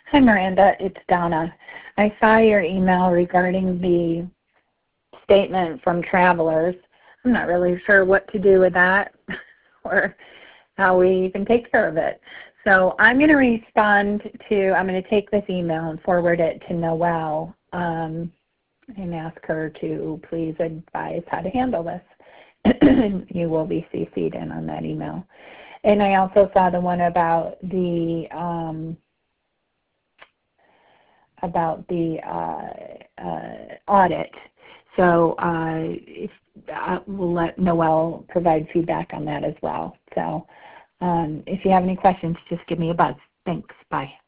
Hi, Miranda. It's Donna. I saw your email regarding the statement from travelers. I'm not really sure what to do with that or how we even take care of it. So I'm going to I'm going to take this email and forward it to Noelle and ask her to please advise how to handle this. You will be CC'd in on that email. And I also saw the one about the audit. So we'll let Noelle provide feedback on that as well. So if you have any questions, just give me a buzz. Thanks. Bye.